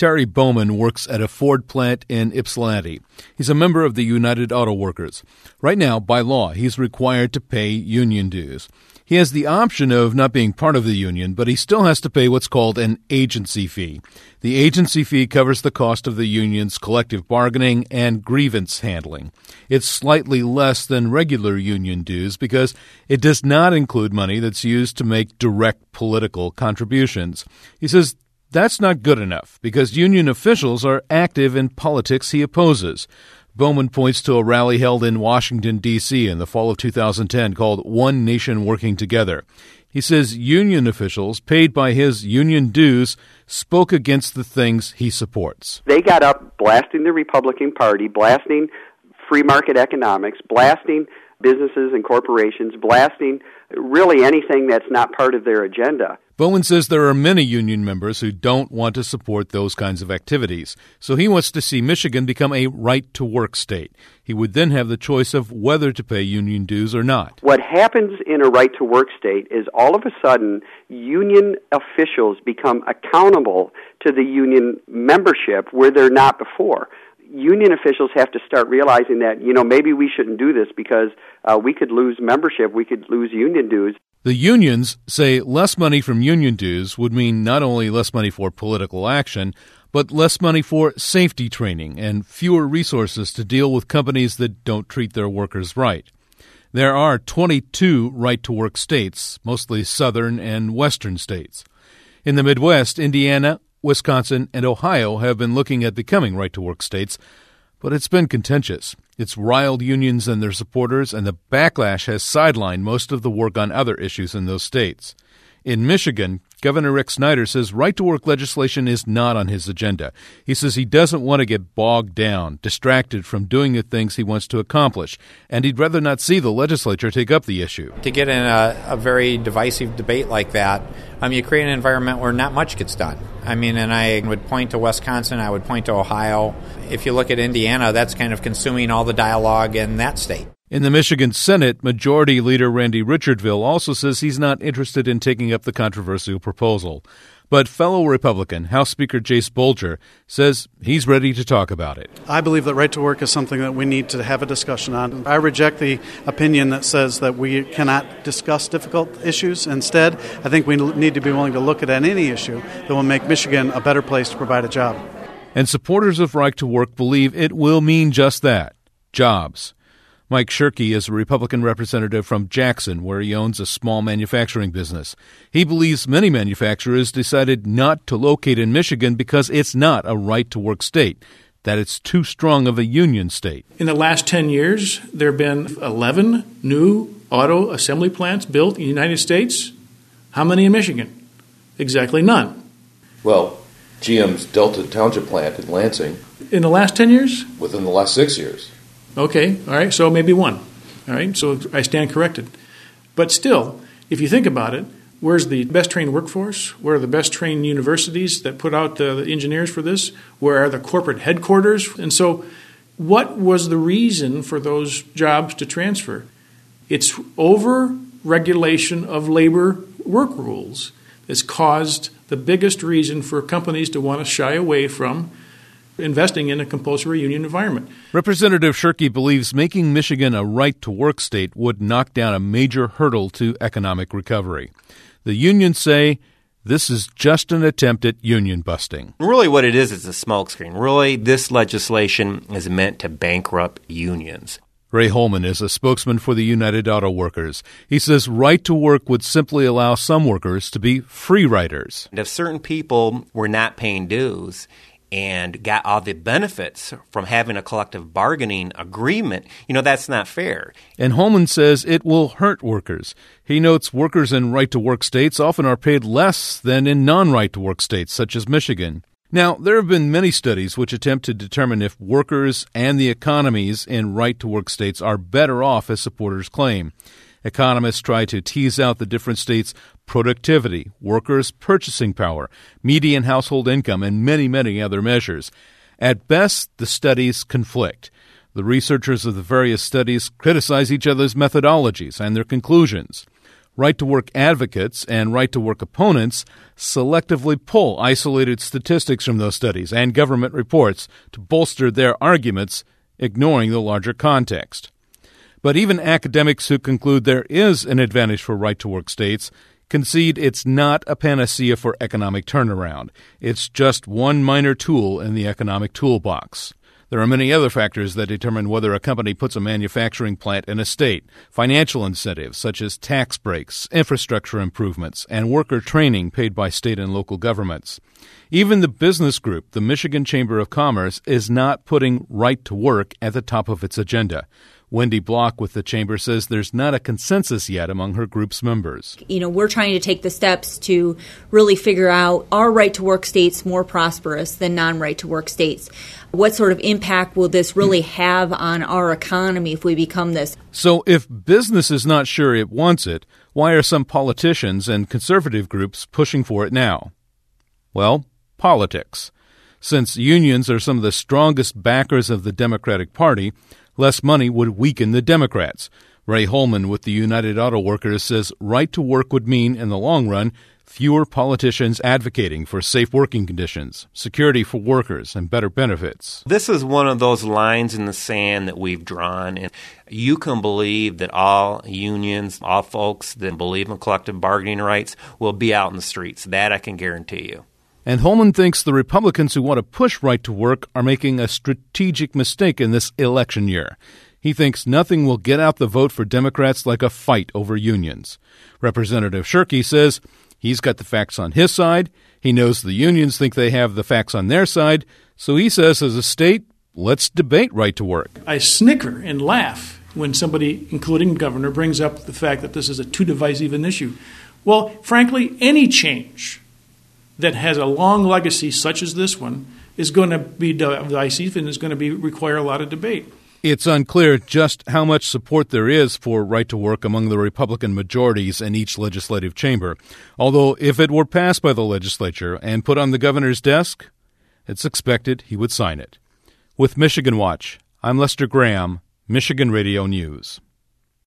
Terry Bowman works at a Ford plant in Ypsilanti. He's a member of the United Auto Workers. Right now, by law, he's required to pay union dues. He has the option of not being part of the union, but he still has to pay what's called an agency fee. The agency fee covers the cost of the union's collective bargaining and grievance handling. It's slightly less than regular union dues because it does not include money that's used to make direct political contributions. He says that's not good enough because union officials are active in politics he opposes. Bowman points to a rally held in Washington, D.C. in the fall of 2010 called One Nation Working Together. He says union officials paid by his union dues spoke against the things he supports. They got up blasting the Republican Party, blasting free market economics, blasting businesses and corporations, blasting really anything that's not part of their agenda. Bowman says there are many union members who don't want to support those kinds of activities, so he wants to see Michigan become a right-to-work state. He would then have the choice of whether to pay union dues or not. What happens in a right-to-work state is all of a sudden union officials become accountable to the union membership where they're not before. Union officials have to start realizing that, maybe we shouldn't do this because we could lose membership, we could lose union dues. The unions say less money from union dues would mean not only less money for political action, but less money for safety training and fewer resources to deal with companies that don't treat their workers right. There are 22 right-to-work states, mostly southern and western states. In the Midwest, Indiana, Wisconsin, and Ohio have been looking at becoming right-to-work states, but it's been contentious. It's riled unions and their supporters, and the backlash has sidelined most of the work on other issues in those states. In Michigan, Governor Rick Snyder says right-to-work legislation is not on his agenda. He says he doesn't want to get bogged down, distracted from doing the things he wants to accomplish, and he'd rather not see the legislature take up the issue. To get in a very divisive debate like that, you create an environment where not much gets done. And I would point to Wisconsin, I would point to Ohio. If you look at Indiana, that's kind of consuming all the dialogue in that state. In the Michigan Senate, Majority Leader Randy Richardville also says he's not interested in taking up the controversial proposal. But fellow Republican House Speaker Jase Bolger says he's ready to talk about it. I believe that right to work is something that we need to have a discussion on. I reject the opinion that says that we cannot discuss difficult issues. Instead, I think we need to be willing to look at any issue that will make Michigan a better place to provide a job. And supporters of right to work believe it will mean just that, jobs. Mike Shirkey is a Republican representative from Jackson, where he owns a small manufacturing business. He believes many manufacturers decided not to locate in Michigan because it's not a right-to-work state, that it's too strong of a union state. In the last 10 years, there have been 11 new auto assembly plants built in the United States. How many in Michigan? Exactly none. Well, GM's Delta Township plant in Lansing. In the last 10 years? Within the last 6 years. Okay, all right, so maybe one. All right, so I stand corrected. But still, if you think about it, where's the best trained workforce? Where are the best trained universities that put out the engineers for this? Where are the corporate headquarters? And so what was the reason for those jobs to transfer? It's over-regulation of labor work rules that's caused the biggest reason for companies to want to shy away from investing in a compulsory union environment. Representative Shirkey believes making Michigan a right-to-work state would knock down a major hurdle to economic recovery. The unions say this is just an attempt at union busting. Really what it is a smokescreen. Really, this legislation is meant to bankrupt unions. Ray Holman is a spokesman for the United Auto Workers. He says right to work would simply allow some workers to be free riders. And if certain people were not paying dues and got all the benefits from having a collective bargaining agreement, that's not fair. And Holman says it will hurt workers. He notes workers in right-to-work states often are paid less than in non-right-to-work states, such as Michigan. Now, there have been many studies which attempt to determine if workers and the economies in right-to-work states are better off as supporters claim. Economists try to tease out the different states' productivity, workers' purchasing power, median household income, and many, many other measures. At best, the studies conflict. The researchers of the various studies criticize each other's methodologies and their conclusions. right-to-work advocates and right-to-work opponents selectively pull isolated statistics from those studies and government reports to bolster their arguments, ignoring the larger context. But even academics who conclude there is an advantage for right-to-work states concede it's not a panacea for economic turnaround. It's just one minor tool in the economic toolbox. There are many other factors that determine whether a company puts a manufacturing plant in a state. Financial incentives such as tax breaks, infrastructure improvements, and worker training paid by state and local governments. Even the business group, the Michigan Chamber of Commerce, is not putting right to work at the top of its agenda. Wendy Block with the Chamber says there's not a consensus yet among her group's members. We're trying to take the steps to really figure out, are right-to-work states more prosperous than non-right-to-work states? What sort of impact will this really have on our economy if we become this? So if business is not sure it wants it, why are some politicians and conservative groups pushing for it now? Well, politics. Since unions are some of the strongest backers of the Democratic Party, less money would weaken the Democrats. Ray Holman with the United Auto Workers says right to work would mean, in the long run, fewer politicians advocating for safe working conditions, security for workers, and better benefits. This is one of those lines in the sand that we've drawn, and you can believe that all unions, all folks that believe in collective bargaining rights will be out in the streets. That I can guarantee you. And Holman thinks the Republicans who want to push right to work are making a strategic mistake in this election year. He thinks nothing will get out the vote for Democrats like a fight over unions. Representative Shirkey says he's got the facts on his side. He knows the unions think they have the facts on their side. So he says, as a state, let's debate right to work. I snicker and laugh when somebody, including the governor, brings up the fact that this is a too divisive an issue. Well, frankly, any change that has a long legacy such as this one is going to be divisive and is going to require a lot of debate. It's unclear just how much support there is for right to work among the Republican majorities in each legislative chamber, although if it were passed by the legislature and put on the governor's desk, it's expected he would sign it. With Michigan Watch, I'm Lester Graham, Michigan Radio News.